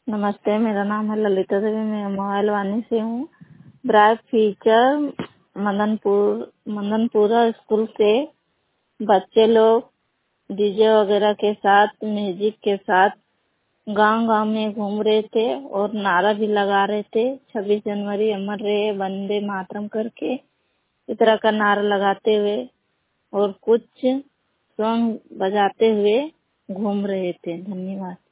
नमस्ते, मेरा नाम है ललिता देवी। मैं मोबाइल वानी से हूँ। ब्राइट फीचर मदनपुरा स्कूल से बच्चे लोग डीजे वगैरह के साथ, म्यूजिक के साथ गांव-गांव में घूम रहे थे और नारा भी लगा रहे थे। 26 जनवरी अमर रहे, वंदे मातरम करके इस तरह का नारा लगाते हुए और कुछ सॉन्ग बजाते हुए घूम रहे थे। धन्यवाद।